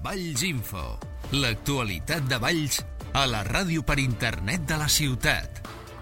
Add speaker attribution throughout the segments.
Speaker 1: Valls Info, l'actualitat de Valls a la ràdio per internet de la ciutat.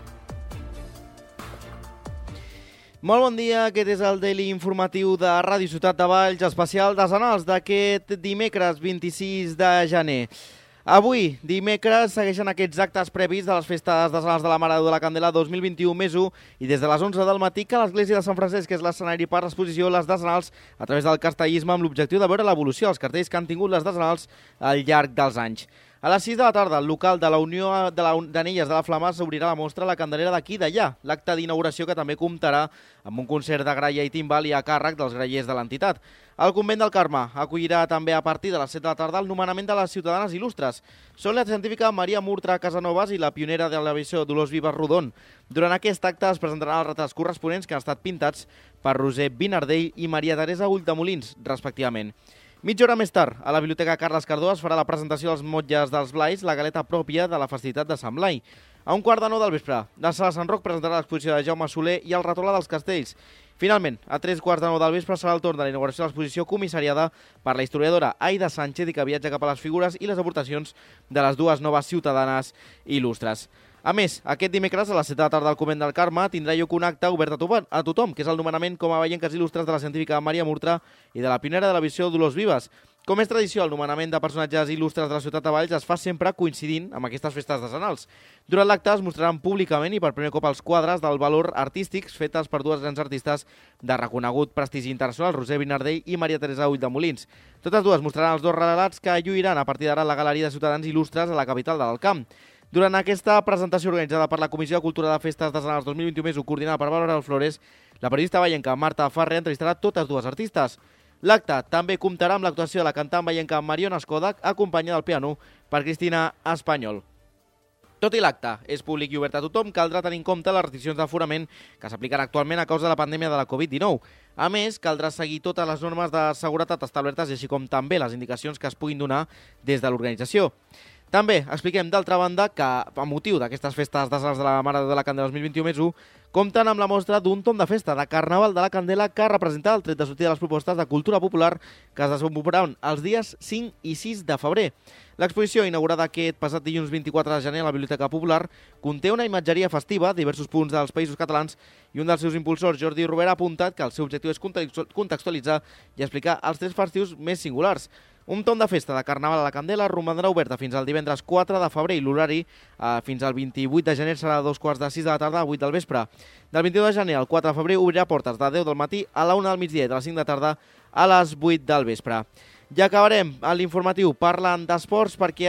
Speaker 2: Molt bon dia, aquest és el Daily Informatiu de Ràdio Ciutat de Valls, especial desenals d'aquest dimecres 26 de gener. Avui, dimecres, segueixen aquests actes previs de les festes desenals de la Mare de Déu de la Candela 2021 més 1 i des de les 11 del matí que l'església de Sant Francesc, que és l'escenari per l'exposició Les Desenals a través del castellisme amb l'objectiu de veure l'evolució dels cartells que han tingut les Desenals al llarg dels anys. A les 6 de la tarda, el local de la Unió d'Anelles de la Flama s'obrirà la mostra La Candelera d'aquí i d'allà, l'acte d'inauguració que també comptarà amb un concert de graia i timbal i a càrrec dels grallers de l'entitat. El convent del Carme acollirà també a partir de les 7 de la tarda el nomenament de les ciutadanes il·lustres. Són la científica Maria Murtra Casanovas i la pionera de l'aviació Dolors Vives Rodon. Durant aquest acte es presentaran els retrats corresponents que han estat pintats per Roser Vinardell i Maria Teresa Ulldemolins, respectivament. Mitja hora més tard, a la Biblioteca Carles Cardó es farà la presentació dels motlles dels Blais, la galeta pròpia de la festivitat de Sant Blai. A 8:45 del vespre, la Sala Sant Roc presentarà l'exposició de Jaume Soler i el Retola dels Castells. Finalment, a 3:15 del vespre serà el torn de la inauguració de l'exposició comissariada per la historiadora Aida Sánchez i que viatja cap a les figures i les aportacions de les dues noves ciutadanes il·lustres. A més, aquest dimecres a les 7 de la tarda al Convent del Carme tindrà lloc un acte obert a tothom, que és el nomenament com a veienques il·lustres de la científica Maria Murtra i de la pionera de l'aviació Dolors Vives. Com és tradició, el nomenament de personatges il·lustres de la ciutat de Valls es fa sempre coincidint amb aquestes festes decenals. Durant l'acte es mostraran públicament i per primer cop els quadres del valor artístics fetes per dues grans artistes de reconegut prestigi internacional, Roser Vinardell i Maria Teresa Ulldemolins. Totes dues mostraran els dos relats que lluiran a partir d'ara a la Galeria de Ciutadans Il·lustres a la capital de l'Alt Camp. Durant aquesta presentació organitzada per la Comissió de Cultura de Festes Desenals 2021 més coordinada per Bàrbara Flores, la periodista veienca Marta Farre entrevistarà totes dues artistes. L'acte també comptarà amb l'actuació de la cantant veienca Mariona Skodak, acompanyada al piano per Cristina Espanyol. Tot i l'acte és públic i obert a tothom, caldrà tenir en compte les restriccions d'aforament que s'apliquen actualment a causa de la pandèmia de la Covid-19. A més, caldrà seguir totes les normes de seguretat establertes i així com també les indicacions que es puguin donar des de l'organització. També expliquem, d'altra banda, que a motiu d'aquestes festes desenals de la Mare de Déu de la Candela 2021 més 1, compten amb la mostra d'un tom de festa de Carnaval de la Candela que representa el tret de sortida de les propostes de cultura popular que es desenvoluparan els dies 5 i 6 de febrer. L'exposició, inaugurada aquest passat dilluns 24 de gener a la Biblioteca Popular, conté una imatgeria festiva, diversos punts dels països catalans, i un dels seus impulsors, Jordi Rovera, ha apuntat que el seu objectiu és contextualitzar i explicar els trets festius més singulars. Un tom de festa de Carnaval a la Candela romandrà oberta fins al divendres 4 de febrer i l'horari fins al 28 de gener serà de 2:45 de la tarda a 8 del vespre. Del 22 de gener al 4 de febrer obrirà portes de 10 del matí a la 1 del migdia i de les 5 de tarda a les 8 del vespre. Ja acabarem l'informatiu parlant d'esports perquè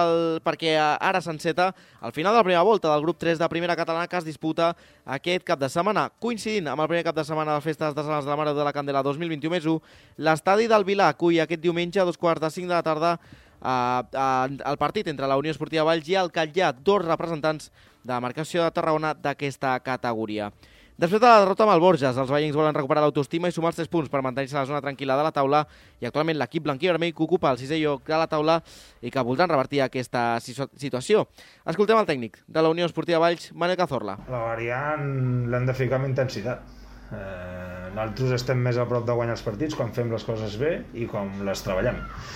Speaker 2: ara s'enceta al final de la primera volta del grup 3 de primera catalana que es disputa aquest cap de setmana. Coincidint amb el primer cap de setmana de festes desenals de la Mare de la Candela 2021 més 1, l'estadi del Vilar acull aquest diumenge a 2:45 de la tarda el partit entre la Unió Esportiva Valls i el Catllà, dos representants de la marcació de Tarragona d'aquesta categoria. Després de la derrota amb el Borges, els vallencs volen recuperar l'autoestima i sumar els 3 punts per mantenir-se a la zona tranquil·la de la taula i actualment l'equip blanquí-vermell que ocupa el 6è lloc de la taula i que voldran revertir aquesta situació. Escoltem el tècnic de la Unió Esportiva Valls, Manel Cazorla.
Speaker 3: La variant l'hem de ficar amb intensitat. Nosaltres estem més a prop de guanyar els partits quan fem les coses bé i com les treballem.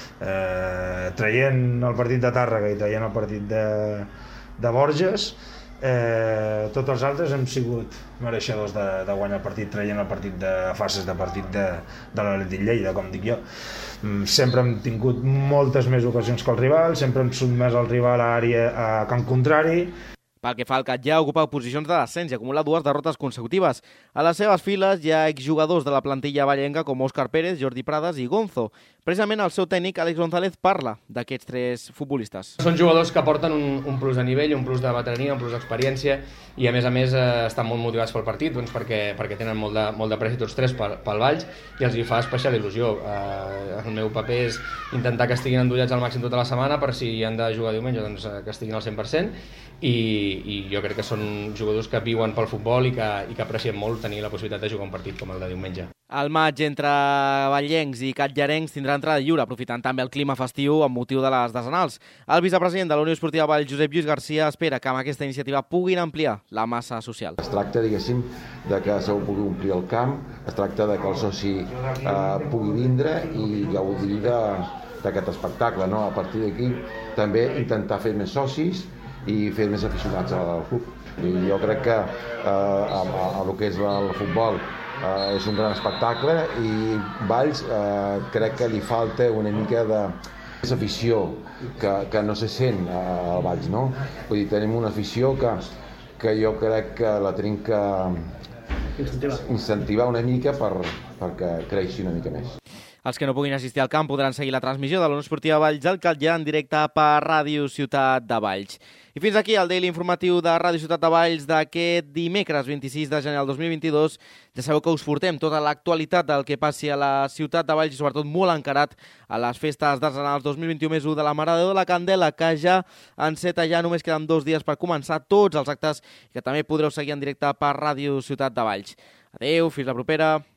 Speaker 3: Traient el partit de Tàrrega i traient el partit de Borges, tots els altres hem sigut mereixedors de guanyar el partit traient el partit de fases de partit de l'Atlètic Lleida, com dic jo. Sempre hem tingut moltes més ocasions que el rival, sempre hem sotmès el rival a àrea a camp contrari.
Speaker 2: Pel que fa al Catllà, ocupa posicions de descens i acumula 2 derrotes consecutives. A les seves files hi ha exjugadors de la plantilla vallenca com Òscar Pérez, Jordi Prades i Gonzo. Precisament el seu tècnic, Àlex González, parla d'aquests 3 futbolistes.
Speaker 4: Són jugadors que porten un plus de nivell, un plus de veterania, un plus d'experiència i a més estan molt motivats pel partit doncs, perquè tenen molt de pressa tots 3 pel Valls i els hi fa especial il·lusió. El meu paper és intentar que estiguin endollats al màxim tota la setmana per si han de jugar diumenge doncs, que estiguin al 100% i jo crec que són jugadors que viuen pel futbol i que aprecien molt tenir la possibilitat de jugar un partit com el de diumenge.
Speaker 2: El maig entre vallencs i catllarencs tindrà entrada lliure, aprofitant també el clima festiu amb motiu de les desenals. El vicepresident de la Unió Esportiva Valls, Josep Lluís Garcia, espera que amb aquesta iniciativa puguin ampliar la massa social.
Speaker 5: Es tracta, diguéssim, de que s'ho pugui omplir el camp, es tracta de que el soci pugui vindre i gaudir d'aquest espectacle, no? A partir d'aquí també intentar fer més socis i fer més aficionats al club. I jo crec que el que és el futbol és un gran espectacle i Valls crec que li falta una mica de afició que no se sent a Valls, no? Vull dir, tenim una afició que jo crec que la tenim que incentivar una mica perquè creixi una mica més.
Speaker 2: Els que no puguin assistir al camp podran seguir la transmissió de l'Unió Esportiva Valls al Catllar en directe per Ràdio Ciutat de Valls. I fins aquí el daily informatiu de Ràdio Ciutat de Valls d'aquest dimecres 26 de gener del 2022. Ja sabeu que us portem tota l'actualitat del que passi a la Ciutat de Valls i sobretot molt encarat a les festes d'Arsenals 2021+1 de la Mare de Déu de la Candela, que ja enceta, ja només queden 2 dies per començar tots els actes i que també podreu seguir en directe per Ràdio Ciutat de Valls. Adéu, fins la propera.